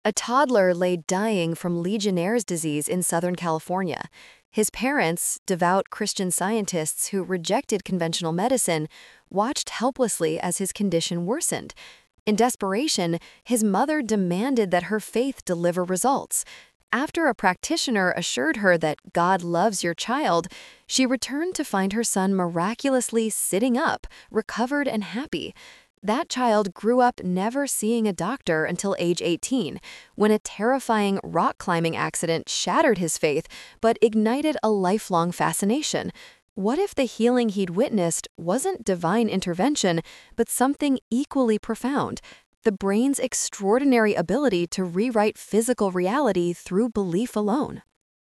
A toddler lay dying from Legionnaire's disease in Southern California. His parents, devout Christian scientists who rejected conventional medicine, watched helplessly as his condition worsened. In desperation, his mother demanded that her faith deliver results. After a practitioner assured her that God loves your child, she returned to find her son miraculously sitting up, recovered and happy. That child grew up never seeing a doctor until age 18, when a terrifying rock climbing accident shattered his faith but ignited a lifelong fascination. What if the healing he'd witnessed wasn't divine intervention, but something equally profound? The brain's extraordinary ability to rewrite physical reality through belief alone.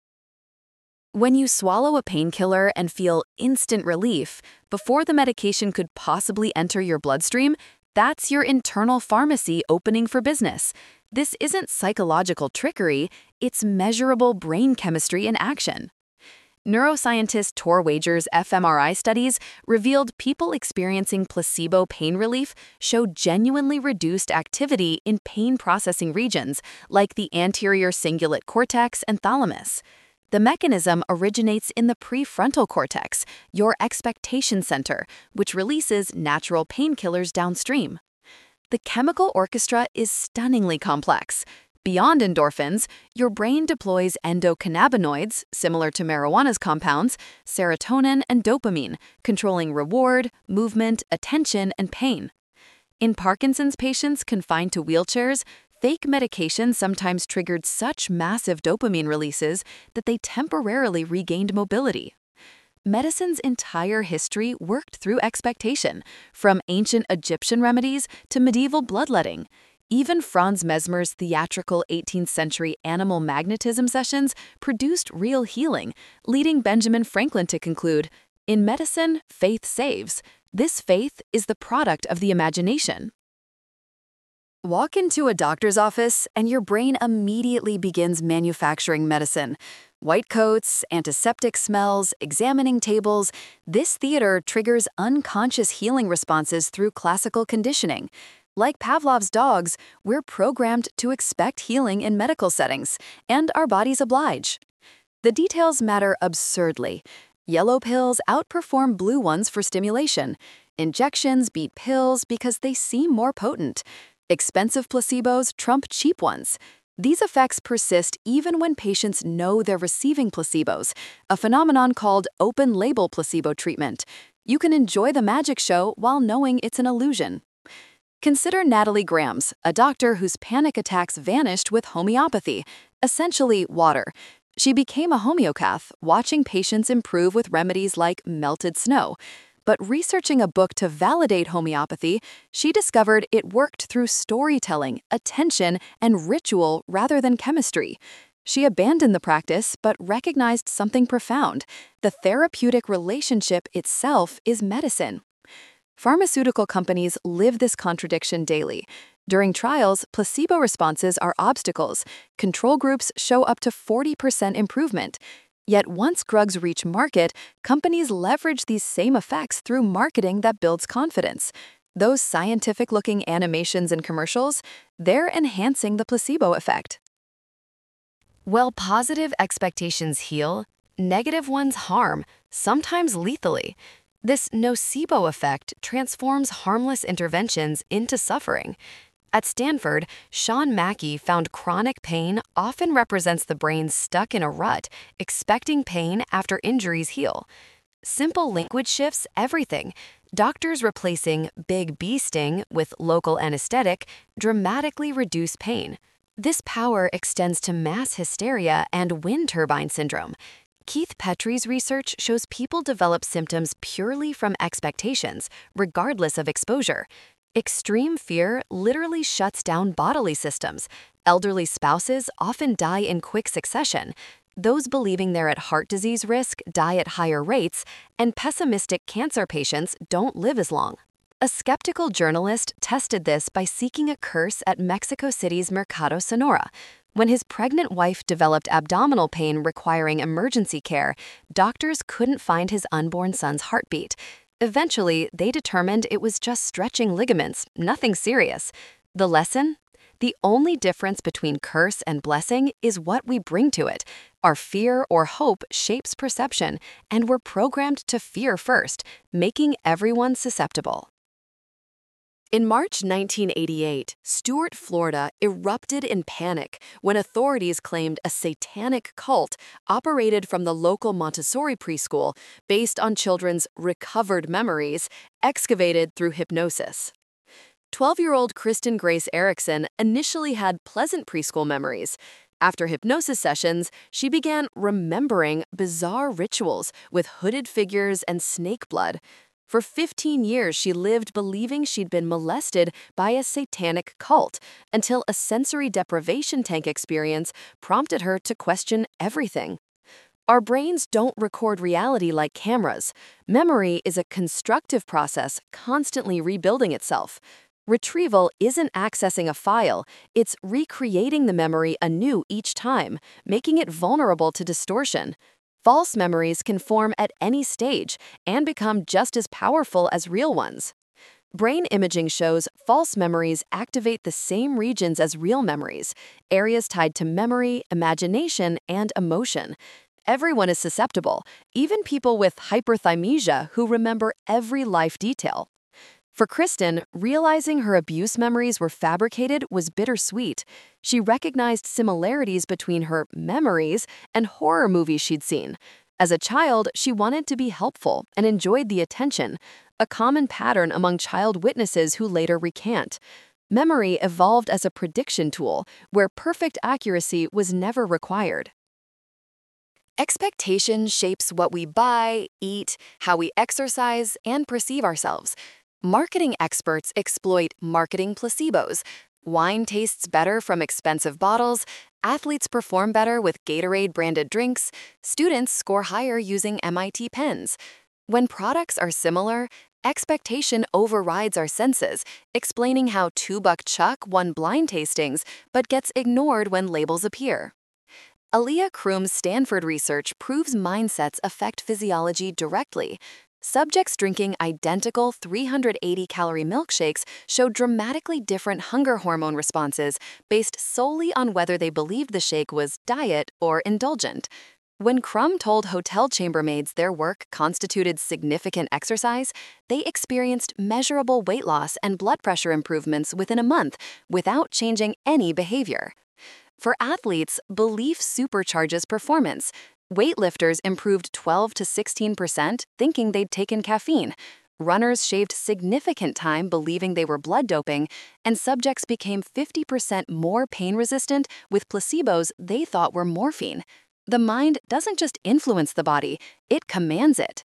When you swallow a painkiller and feel instant relief before the medication could possibly enter your bloodstream, that's your internal pharmacy opening for business. This isn't psychological trickery, it's measurable brain chemistry in action. Neuroscientist Tor Wager's fMRI studies revealed people experiencing placebo pain relief showed genuinely reduced activity in pain-processing regions like the anterior cingulate cortex and thalamus. The mechanism originates in the prefrontal cortex, your expectation center, which releases natural painkillers downstream. The chemical orchestra is stunningly complex. Beyond endorphins, your brain deploys endocannabinoids, similar to marijuana's compounds, serotonin and dopamine, controlling reward, movement, attention, and pain. In Parkinson's patients confined to wheelchairs, fake medication sometimes triggered such massive dopamine releases that they temporarily regained mobility. Medicine's entire history worked through expectation, from ancient Egyptian remedies to medieval bloodletting. Even Franz Mesmer's theatrical 18th century animal magnetism sessions produced real healing, leading Benjamin Franklin to conclude, "In medicine, faith saves. This faith is the product of the imagination." Walk into a doctor's office and your brain immediately begins manufacturing medicine. White coats, antiseptic smells, examining tables. This theater triggers unconscious healing responses through classical conditioning. Like Pavlov's dogs, we're programmed to expect healing in medical settings, and our bodies oblige. The details matter absurdly. Yellow pills outperform blue ones for stimulation. Injections beat pills because they seem more potent. Expensive placebos trump cheap ones. These effects persist even when patients know they're receiving placebos, a phenomenon called open-label placebo treatment. You can enjoy the magic show while knowing it's an illusion. Consider Natalie Grams, a doctor whose panic attacks vanished with homeopathy, essentially water. She became a homeopath, watching patients improve with remedies like melted snow. But researching a book to validate homeopathy, she discovered it worked through storytelling, attention, and ritual rather than chemistry. She abandoned the practice but recognized something profound. The therapeutic relationship itself is medicine. Pharmaceutical companies live this contradiction daily. During trials, placebo responses are obstacles. Control groups show up to 40% improvement. Yet once drugs reach market, companies leverage these same effects through marketing that builds confidence. Those scientific-looking animations and commercials, they're enhancing the placebo effect. While positive expectations heal, negative ones harm, sometimes lethally. This nocebo effect transforms harmless interventions into suffering. At Stanford, Sean Mackey found chronic pain often represents the brain stuck in a rut, expecting pain after injuries heal. Simple language shifts everything. Doctors replacing big bee sting with local anesthetic dramatically reduce pain. This power extends to mass hysteria and wind turbine syndrome. Keith Petrie's research shows people develop symptoms purely from expectations, regardless of exposure. Extreme fear literally shuts down bodily systems. Elderly spouses often die in quick succession. Those believing they're at heart disease risk die at higher rates, and pessimistic cancer patients don't live as long. A skeptical journalist tested this by seeking a curse at Mexico City's Mercado Sonora. When his pregnant wife developed abdominal pain requiring emergency care, doctors couldn't find his unborn son's heartbeat. Eventually, they determined it was just stretching ligaments, nothing serious. The lesson? The only difference between curse and blessing is what we bring to it. Our fear or hope shapes perception, and we're programmed to fear first, making everyone susceptible. In March 1988, Stuart, Florida erupted in panic when authorities claimed a satanic cult operated from the local Montessori preschool based on children's recovered memories excavated through hypnosis. 12-year-old Kristen Grace Erickson initially had pleasant preschool memories. After hypnosis sessions, she began remembering bizarre rituals with hooded figures and snake blood. For 15 years, she lived believing she'd been molested by a satanic cult until a sensory deprivation tank experience prompted her to question everything. Our brains don't record reality like cameras. Memory is a constructive process constantly rebuilding itself. Retrieval isn't accessing a file, it's recreating the memory anew each time, making it vulnerable to distortion. False memories can form at any stage and become just as powerful as real ones. Brain imaging shows false memories activate the same regions as real memories, areas tied to memory, imagination, and emotion. Everyone is susceptible, even people with hyperthymesia who remember every life detail. For Kristen, realizing her abuse memories were fabricated was bittersweet. She recognized similarities between her memories and horror movies she'd seen. As a child, she wanted to be helpful and enjoyed the attention, a common pattern among child witnesses who later recant. Memory evolved as a prediction tool, where perfect accuracy was never required. Expectation shapes what we buy, eat, how we exercise, and perceive ourselves. Marketing experts exploit marketing placebos. Wine tastes better from expensive bottles, athletes perform better with Gatorade-branded drinks, students score higher using MIT pens. When products are similar, expectation overrides our senses, explaining how 2-Buck Chuck won blind tastings but gets ignored when labels appear. Aaliyah Kroom's Stanford research proves mindsets affect physiology directly. Subjects drinking identical 380-calorie milkshakes showed dramatically different hunger hormone responses based solely on whether they believed the shake was diet or indulgent. When Kroom told hotel chambermaids their work constituted significant exercise, they experienced measurable weight loss and blood pressure improvements within a month without changing any behavior. For athletes, belief supercharges performance. Weightlifters improved 12 to 16% thinking they'd taken caffeine. Runners shaved significant time believing they were blood doping, and subjects became 50% more pain-resistant with placebos they thought were morphine. The mind doesn't just influence the body, it commands it.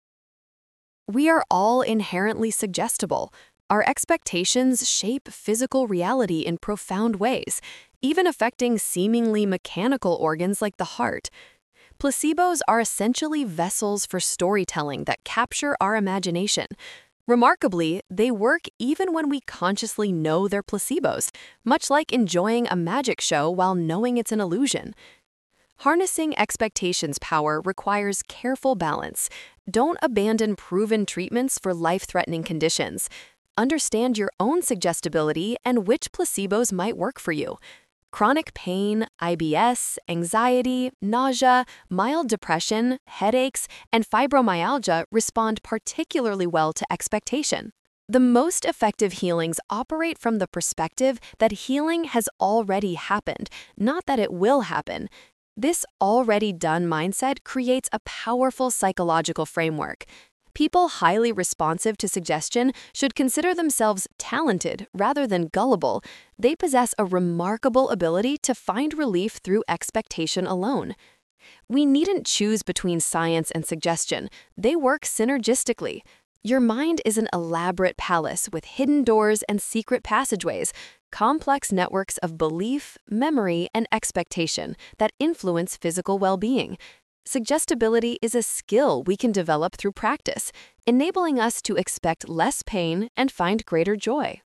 We are all inherently suggestible. Our expectations shape physical reality in profound ways, even affecting seemingly mechanical organs like the heart. Placebos are essentially vessels for storytelling that capture our imagination. Remarkably, they work even when we consciously know they're placebos, much like enjoying a magic show while knowing it's an illusion. Harnessing expectations' power requires careful balance. Don't abandon proven treatments for life-threatening conditions. Understand your own suggestibility and which placebos might work for you. Chronic pain, IBS, anxiety, nausea, mild depression, headaches, and fibromyalgia respond particularly well to expectation. The most effective healings operate from the perspective that healing has already happened, not that it will happen. This already done mindset creates a powerful psychological framework. People highly responsive to suggestion should consider themselves talented rather than gullible. They possess a remarkable ability to find relief through expectation alone. We needn't choose between science and suggestion. They work synergistically. Your mind is an elaborate palace with hidden doors and secret passageways, complex networks of belief, memory, and expectation that influence physical well-being. Suggestibility is a skill we can develop through practice, enabling us to expect less pain and find greater joy.